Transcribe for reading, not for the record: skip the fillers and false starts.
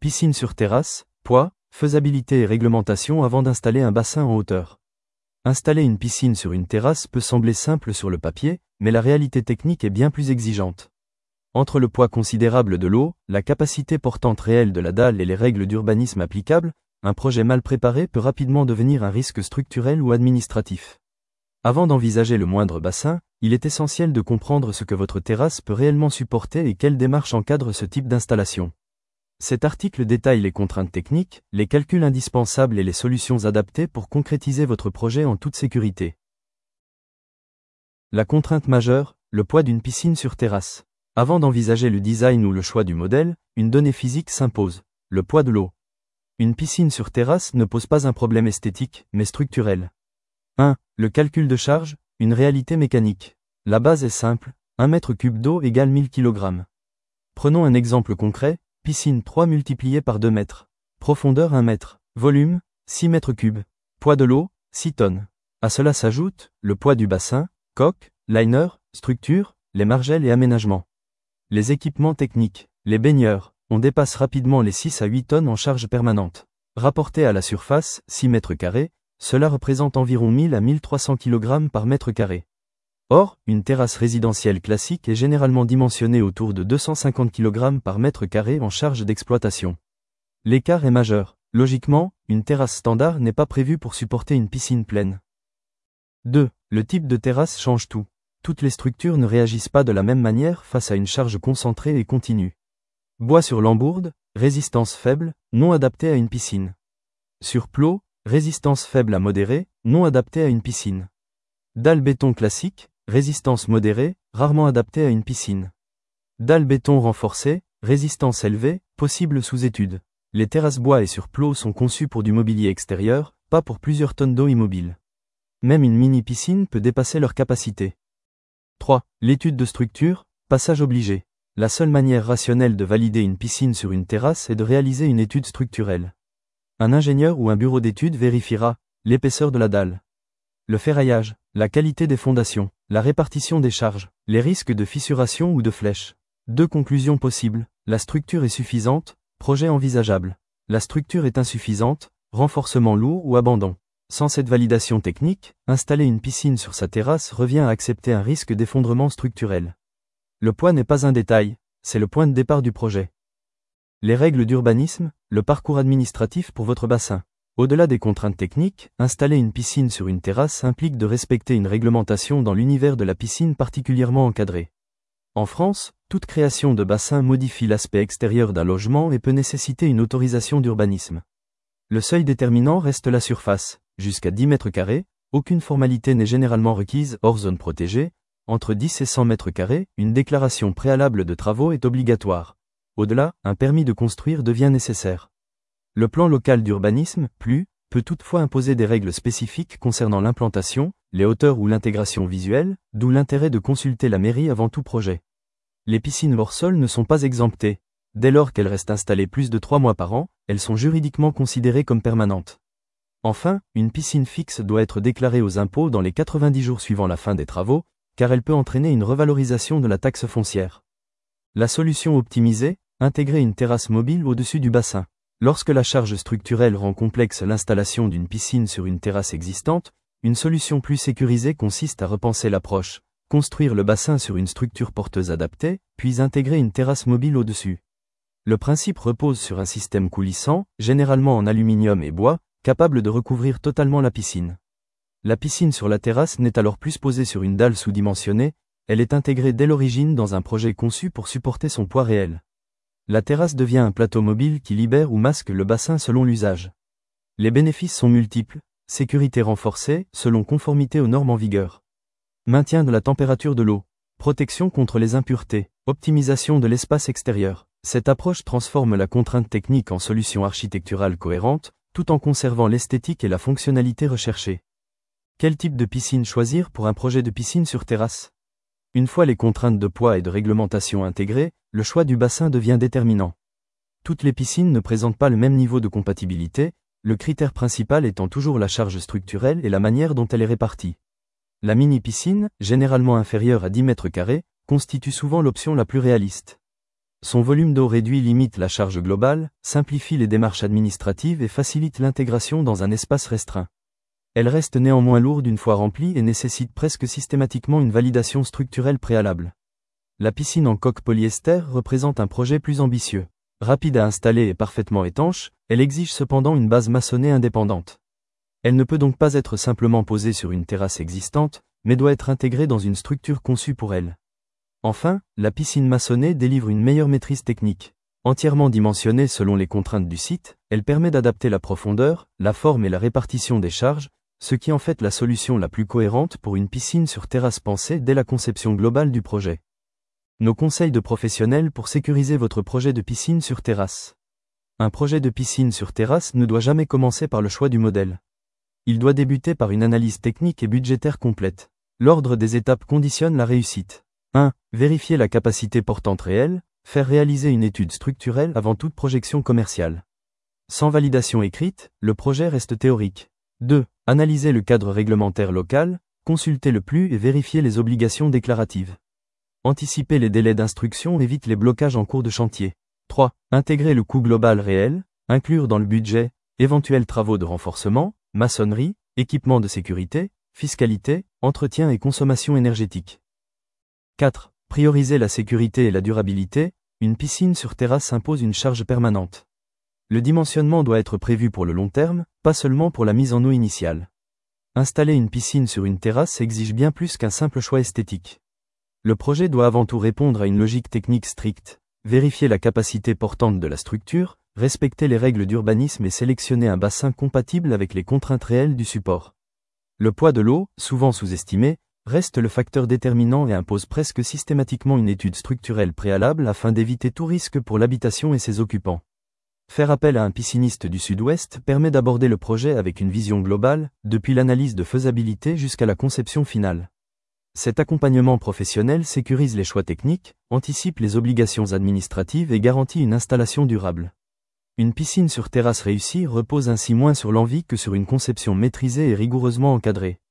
Piscine sur terrasse, poids, faisabilité et réglementation avant d'installer un bassin en hauteur. Installer une piscine sur une terrasse peut sembler simple sur le papier, mais la réalité technique est bien plus exigeante. Entre le poids considérable de l'eau, la capacité portante réelle de la dalle et les règles d'urbanisme applicables, un projet mal préparé peut rapidement devenir un risque structurel ou administratif. Avant d'envisager le moindre bassin, il est essentiel de comprendre ce que votre terrasse peut réellement supporter et quelles démarches encadrent ce type d'installation. Cet article détaille les contraintes techniques, les calculs indispensables et les solutions adaptées pour concrétiser votre projet en toute sécurité. La contrainte majeure, le poids d'une piscine sur terrasse. Avant d'envisager le design ou le choix du modèle, une donnée physique s'impose, le poids de l'eau. Une piscine sur terrasse ne pose pas un problème esthétique, mais structurel. 1. Le calcul de charge, une réalité mécanique. La base est simple, 1 mètre cube d'eau égale 1000 kg. Prenons un exemple concret, piscine 3 multiplié par 2 mètres. Profondeur 1 mètre. Volume, 6 mètres cubes. Poids de l'eau, 6 tonnes. À cela s'ajoute, le poids du bassin, coque, liner, structure, les margelles et aménagements. Les équipements techniques, les baigneurs, on dépasse rapidement les 6 à 8 tonnes en charge permanente. Rapporté à la surface, 6 mètres carrés, cela représente environ 1000 à 1300 kg par mètre carré. Or, une terrasse résidentielle classique est généralement dimensionnée autour de 250 kg par mètre carré en charge d'exploitation. L'écart est majeur. Logiquement, une terrasse standard n'est pas prévue pour supporter une piscine pleine. 2. Le type de terrasse change tout. Toutes les structures ne réagissent pas de la même manière face à une charge concentrée et continue. Bois sur lambourde, résistance faible, non adaptée à une piscine. Surplot, résistance faible à modérée, non adaptée à une piscine. Dalle béton classique, résistance modérée, rarement adaptée à une piscine. Dalle béton renforcée, résistance élevée, possible sous étude. Les terrasses bois et surplot sont conçues pour du mobilier extérieur, pas pour plusieurs tonnes d'eau immobile. Même une mini-piscine peut dépasser leur capacité. 3. L'étude de structure, passage obligé. La seule manière rationnelle de valider une piscine sur une terrasse est de réaliser une étude structurelle. Un ingénieur ou un bureau d'études vérifiera l'épaisseur de la dalle, le ferraillage, la qualité des fondations, la répartition des charges, les risques de fissuration ou de flèche. 2 conclusions possibles. La structure est suffisante, projet envisageable. La structure est insuffisante, renforcement lourd ou abandon. Sans cette validation technique, installer une piscine sur sa terrasse revient à accepter un risque d'effondrement structurel. Le poids n'est pas un détail, c'est le point de départ du projet. Les règles d'urbanisme, le parcours administratif pour votre bassin. Au-delà des contraintes techniques, installer une piscine sur une terrasse implique de respecter une réglementation dans l'univers de la piscine particulièrement encadrée. En France, toute création de bassin modifie l'aspect extérieur d'un logement et peut nécessiter une autorisation d'urbanisme. Le seuil déterminant reste la surface, jusqu'à 10 mètres carrés, aucune formalité n'est généralement requise hors zone protégée, entre 10 et 100 mètres carrés, une déclaration préalable de travaux est obligatoire. Au-delà, un permis de construire devient nécessaire. Le plan local d'urbanisme, PLU, peut toutefois imposer des règles spécifiques concernant l'implantation, les hauteurs ou l'intégration visuelle, d'où l'intérêt de consulter la mairie avant tout projet. Les piscines hors sol ne sont pas exemptées. Dès lors qu'elles restent installées plus de 3 mois par an, elles sont juridiquement considérées comme permanentes. Enfin, une piscine fixe doit être déclarée aux impôts dans les 90 jours suivant la fin des travaux, car elle peut entraîner une revalorisation de la taxe foncière. La solution optimisée, intégrer une terrasse mobile au-dessus du bassin. Lorsque la charge structurelle rend complexe l'installation d'une piscine sur une terrasse existante, une solution plus sécurisée consiste à repenser l'approche, construire le bassin sur une structure porteuse adaptée, puis intégrer une terrasse mobile au-dessus. Le principe repose sur un système coulissant, généralement en aluminium et bois, capable de recouvrir totalement la piscine. La piscine sur la terrasse n'est alors plus posée sur une dalle sous-dimensionnée, elle est intégrée dès l'origine dans un projet conçu pour supporter son poids réel. La terrasse devient un plateau mobile qui libère ou masque le bassin selon l'usage. Les bénéfices sont multiples, sécurité renforcée, selon conformité aux normes en vigueur. Maintien de la température de l'eau, protection contre les impuretés, optimisation de l'espace extérieur. Cette approche transforme la contrainte technique en solution architecturale cohérente, tout en conservant l'esthétique et la fonctionnalité recherchée. Quel type de piscine choisir pour un projet de piscine sur terrasse ? Une fois les contraintes de poids et de réglementation intégrées, le choix du bassin devient déterminant. Toutes les piscines ne présentent pas le même niveau de compatibilité, le critère principal étant toujours la charge structurelle et la manière dont elle est répartie. La mini-piscine, généralement inférieure à 10 mètres carrés, constitue souvent l'option la plus réaliste. Son volume d'eau réduit limite la charge globale, simplifie les démarches administratives et facilite l'intégration dans un espace restreint. Elle reste néanmoins lourde une fois remplie et nécessite presque systématiquement une validation structurelle préalable. La piscine en coque polyester représente un projet plus ambitieux. Rapide à installer et parfaitement étanche, elle exige cependant une base maçonnée indépendante. Elle ne peut donc pas être simplement posée sur une terrasse existante, mais doit être intégrée dans une structure conçue pour elle. Enfin, la piscine maçonnée délivre une meilleure maîtrise technique. Entièrement dimensionnée selon les contraintes du site, elle permet d'adapter la profondeur, la forme et la répartition des charges, ce qui en fait la solution la plus cohérente pour une piscine sur terrasse pensée dès la conception globale du projet. Nos conseils de professionnels pour sécuriser votre projet de piscine sur terrasse. Un projet de piscine sur terrasse ne doit jamais commencer par le choix du modèle. Il doit débuter par une analyse technique et budgétaire complète. L'ordre des étapes conditionne la réussite. 1. Vérifier la capacité portante réelle, faire réaliser une étude structurelle avant toute projection commerciale. Sans validation écrite, le projet reste théorique. 2. Analyser le cadre réglementaire local, consulter le PLU et vérifier les obligations déclaratives. Anticiper les délais d'instruction évite les blocages en cours de chantier. 3. Intégrer le coût global réel, inclure dans le budget, éventuels travaux de renforcement, maçonnerie, équipement de sécurité, fiscalité, entretien et consommation énergétique. 4. Prioriser la sécurité et la durabilité, une piscine sur terrasse impose une charge permanente. Le dimensionnement doit être prévu pour le long terme, pas seulement pour la mise en eau initiale. Installer une piscine sur une terrasse exige bien plus qu'un simple choix esthétique. Le projet doit avant tout répondre à une logique technique stricte, vérifier la capacité portante de la structure, respecter les règles d'urbanisme et sélectionner un bassin compatible avec les contraintes réelles du support. Le poids de l'eau, souvent sous-estimé, reste le facteur déterminant et impose presque systématiquement une étude structurelle préalable afin d'éviter tout risque pour l'habitation et ses occupants. Faire appel à un pisciniste du Sud-Ouest permet d'aborder le projet avec une vision globale, depuis l'analyse de faisabilité jusqu'à la conception finale. Cet accompagnement professionnel sécurise les choix techniques, anticipe les obligations administratives et garantit une installation durable. Une piscine sur terrasse réussie repose ainsi moins sur l'envie que sur une conception maîtrisée et rigoureusement encadrée.